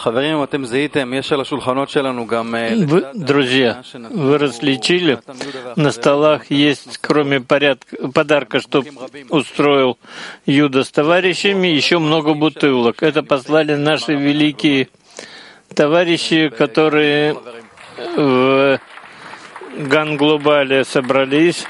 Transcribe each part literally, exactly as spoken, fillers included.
Вы, друзья, вы различили, на столах есть, кроме порядка, подарка, что устроил Юда с товарищами, еще много бутылок. Это послали наши великие товарищи, которые в Ган-Глобале собрались.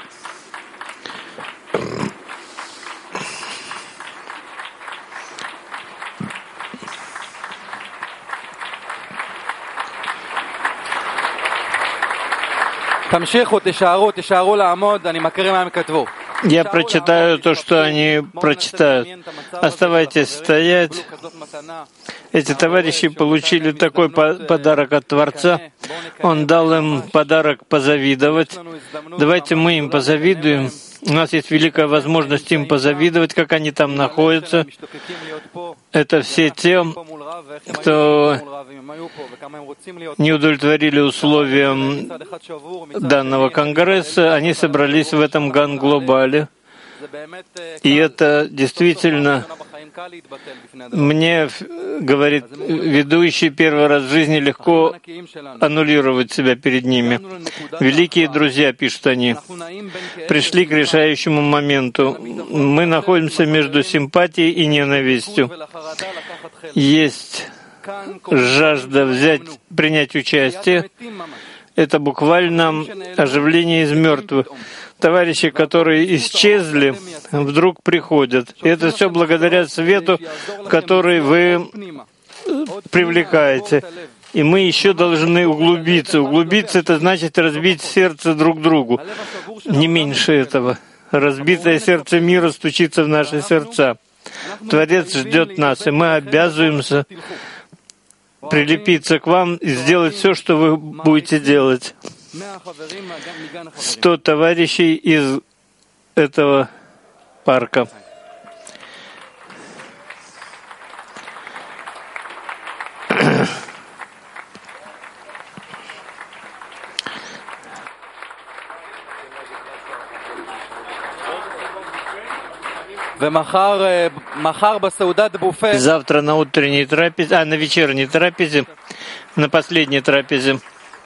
Я прочитаю то, что они прочитают. Оставайтесь стоять. Эти товарищи получили такой подарок от Творца. Он дал им подарок позавидовать. Давайте мы им позавидуем. У нас есть великая возможность им позавидовать, как они там находятся. Это все те, кто не удовлетворили условиям данного конгресса. Они собрались в этом Ган-Глобале. И это действительно, мне, говорит ведущий, первый раз в жизни легко аннулировать себя перед ними. Великие друзья, пишут они, пришли к решающему моменту. Мы находимся между симпатией и ненавистью. Есть жажда взять, принять участие. Это буквально оживление из мертвых. Товарищи, которые исчезли, вдруг приходят. И это все благодаря свету, который вы привлекаете. И мы еще должны углубиться. Углубиться — это значит разбить сердце друг другу. Не меньше этого. Разбитое сердце мира стучится в наши сердца. Творец ждет нас, и мы обязуемся прилепиться к вам и сделать все, что вы будете делать. Сто товарищей из этого парка. Завтра на утренней трапезе, а на вечерней трапезе, на последней трапезе,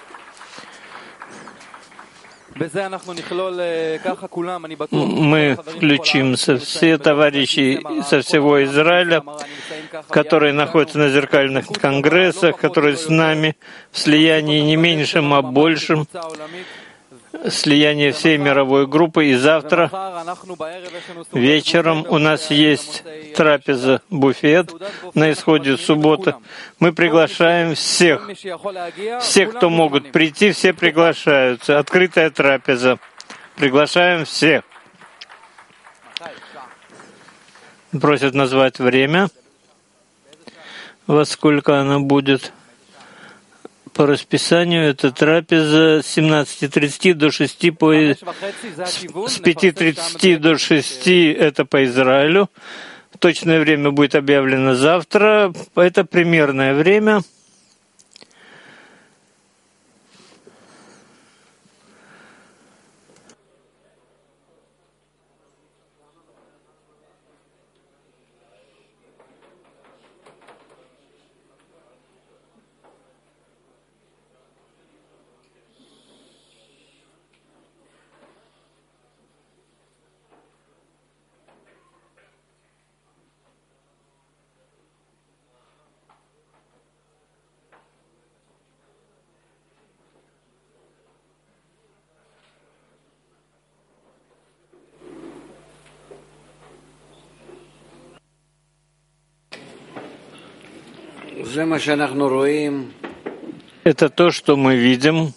мы включимся, все товарищи со всего Израиля, которые находятся на зеркальных конгрессах, которые с нами в слиянии не меньшем, а большем, слияние всей мировой группы. И завтра вечером у нас есть трапеза, буфет на исходе субботы. Мы приглашаем всех. Всех, кто могут прийти, все приглашаются. Открытая трапеза. Приглашаем всех. Просят назвать время, во сколько она будет. По расписанию это трапеза с семнадцати тридцати до шести по... с пяти тридцати до шести это по Израилю. Точное время будет объявлено завтра. Это примерное время. Это то, что мы видим,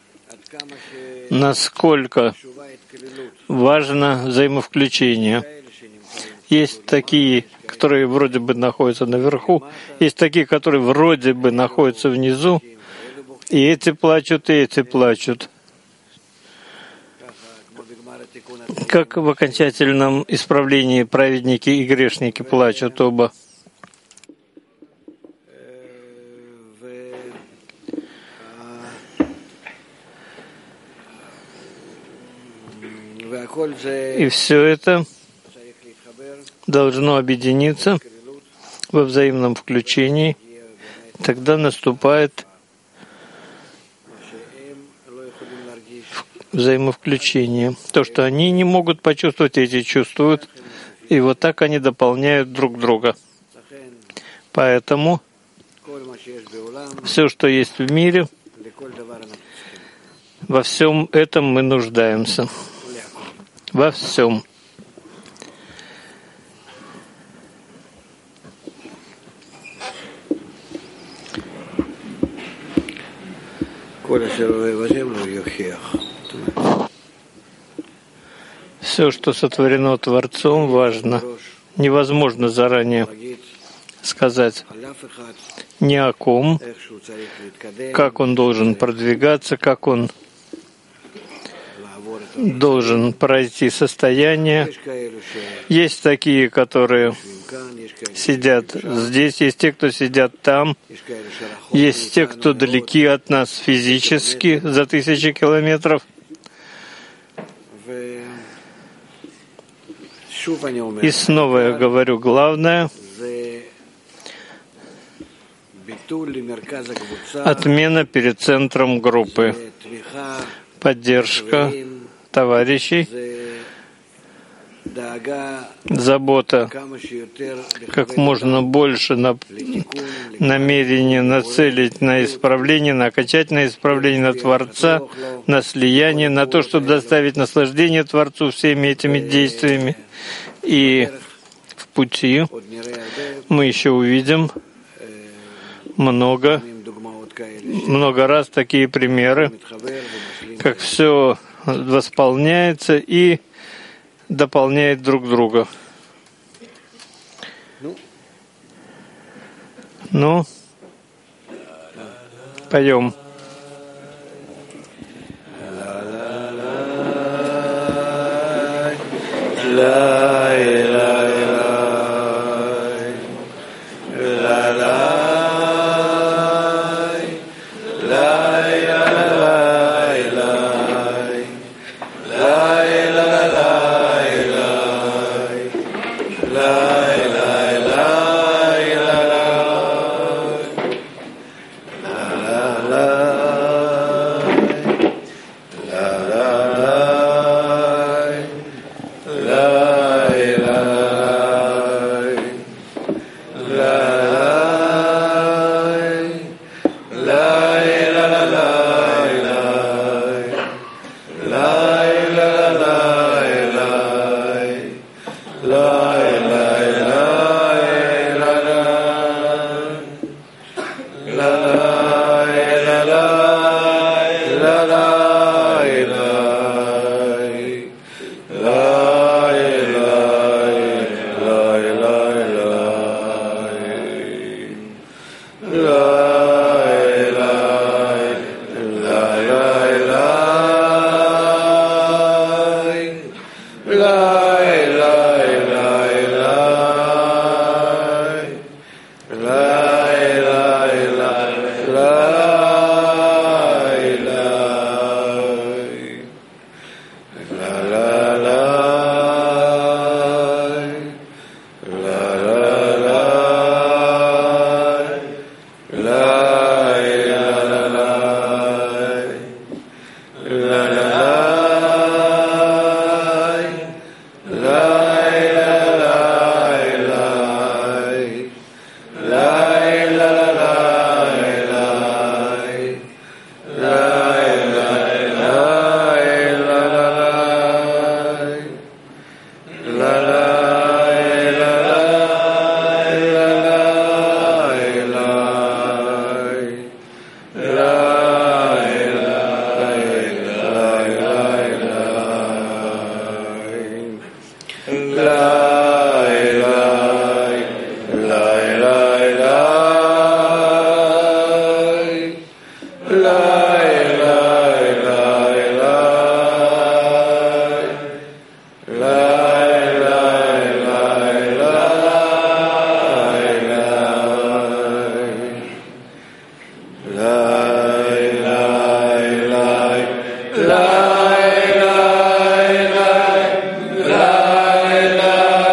насколько важно взаимовключение. Есть такие, которые вроде бы находятся наверху, есть такие, которые вроде бы находятся внизу, и эти плачут, и эти плачут. Как в окончательном исправлении праведники и грешники плачут оба. И все это должно объединиться во взаимном включении тогда наступает взаимовключение. То, что они не могут почувствовать, эти чувствуют, и вот так они дополняют друг друга. Поэтому все, что есть в мире, во всем этом мы нуждаемся. Во всем. Все, что сотворено Творцом, важно. Невозможно заранее сказать ни о ком, как он должен продвигаться, как он должен пройти состояние. Есть такие, которые сидят здесь, есть те, кто сидят там, есть те, кто далеки от нас физически за тысячи километров. И снова я говорю, главное — отмена перед центром группы, поддержка товарищей, забота, как можно больше на намерение нацелить на исправление, на окончательное исправление, на Творца, на слияние, на то, чтобы доставить наслаждение Творцу всеми этими действиями. И в пути мы еще увидим много, много раз такие примеры, как все восполняется и дополняет друг друга. Ну, поем. La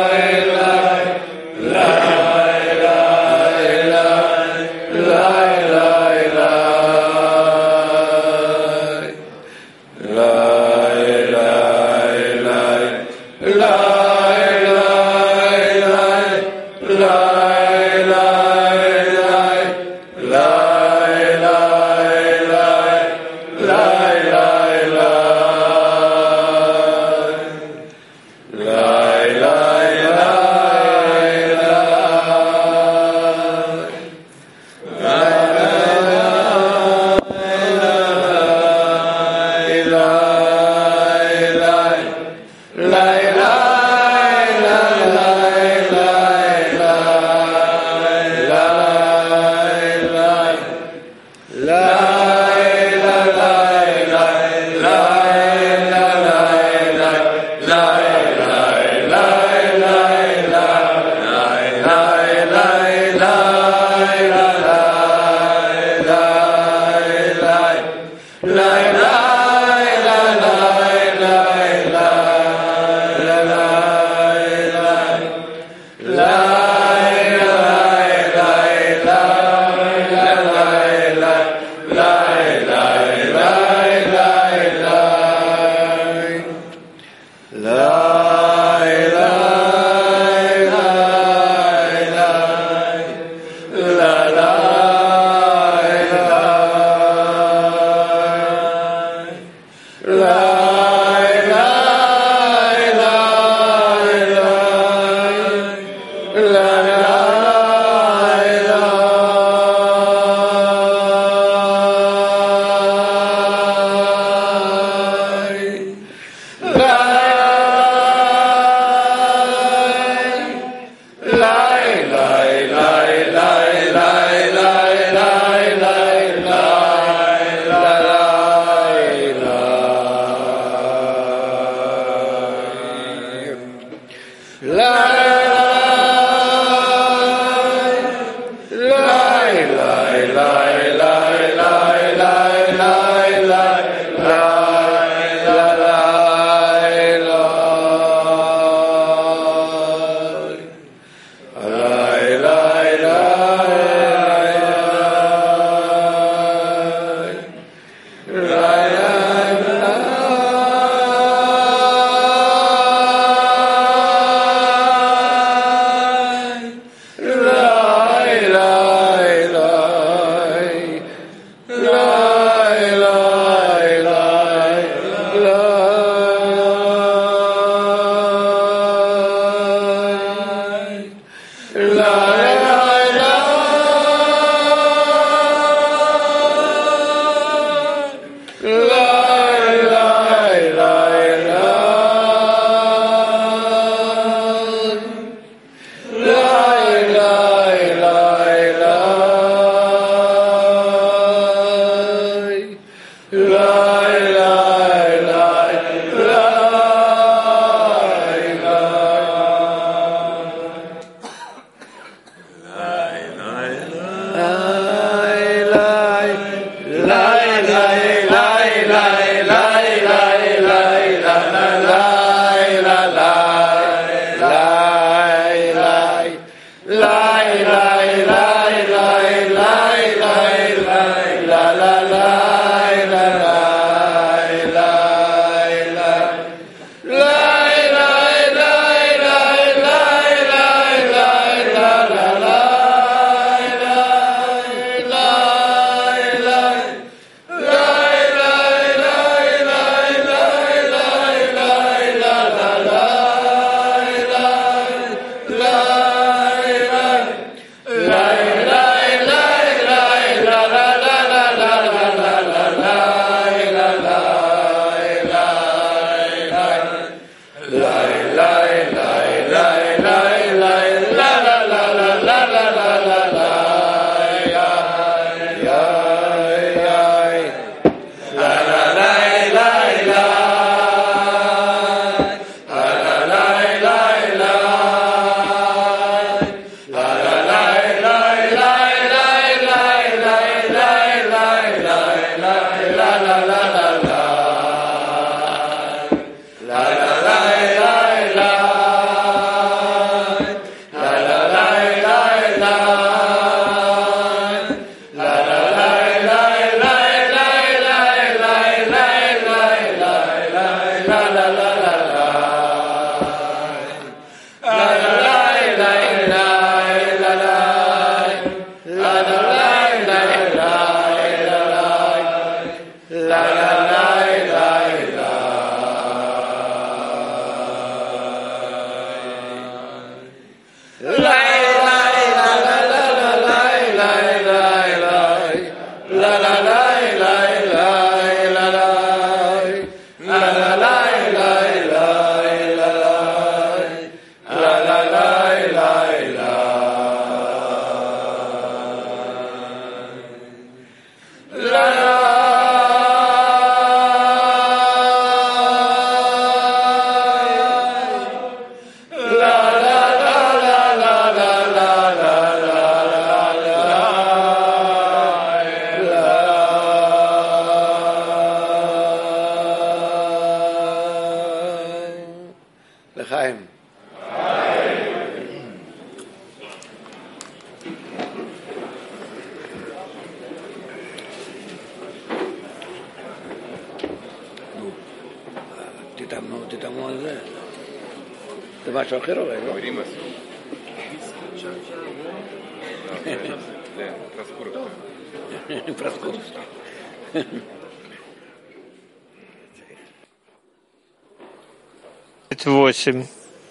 восемь.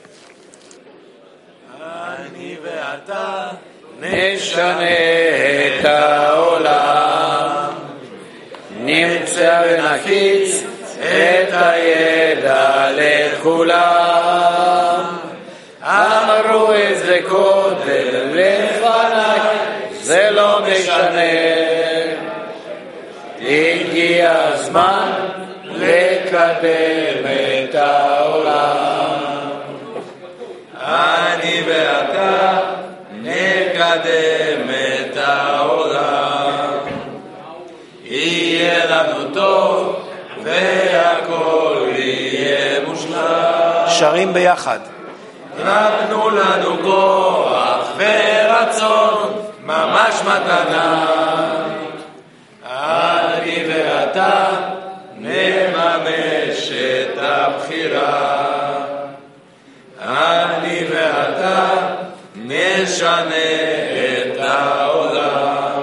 נשנה את העולם, נמצא ונפיץ את הידע לכולם. אמרו את זה קודם לפניי, זה לא משנה, הגיע הזמן לקדם את העולם. אני ואתה נקדם את העולם. יהיה לנו טוב והכל יהיה מושלם. שרים ביחד. נתנו לנו כוח ורצון, ממש מתנה. אני ואתה נממש את הבחירה. אני ואתה נשנה את העולם.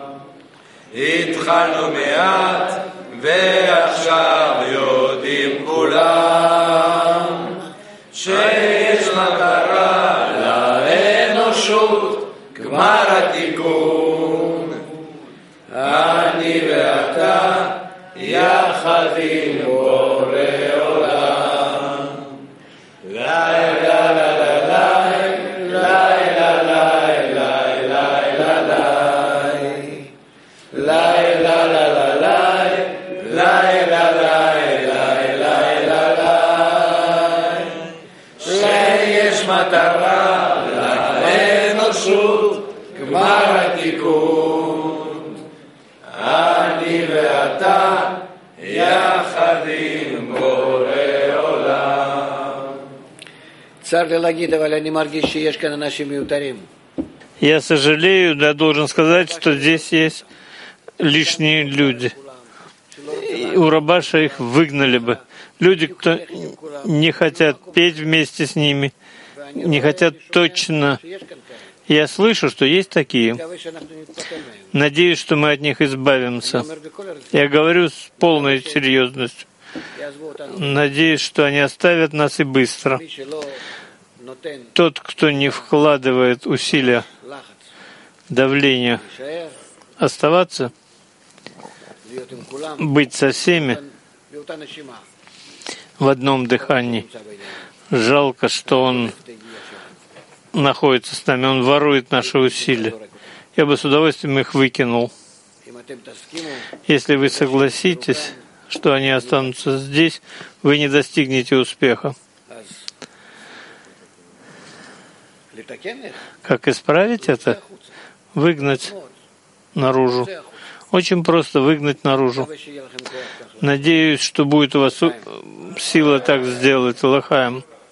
התחלנו מעט ועכשיו יודעים כולם שיש מטרה לאנושות, גמר התיקון. אני ואתה יחד עם בורא עולם. לילה לילה לילה לילה לילה לילה שיש מטרה לאנושות, גמר התיקון. אני ואתה יחד עם בורא עולם. צר לי להגיד, אבל אני מרגיש שיש כאן אנשים מיותרים. Я сожалею, я должен сказать, что здесь есть лишние люди. И у Рабаша их выгнали бы. Люди, кто не хотят петь вместе с ними, не хотят точно. Я слышу, что есть такие. Надеюсь, что мы от них избавимся. Я говорю с полной серьезностью. Надеюсь, что они оставят нас и быстро. Тот, кто не вкладывает усилия, давления, оставаться, быть со всеми в одном дыхании. Жалко, что он находится с нами, он ворует наши усилия. Я бы с удовольствием их выкинул. Если вы согласитесь, что они останутся здесь, вы не достигнете успеха. Как исправить это? Выгнать наружу. Очень просто выгнать наружу. Надеюсь, что будет у вас сила так сделать, Лахаем.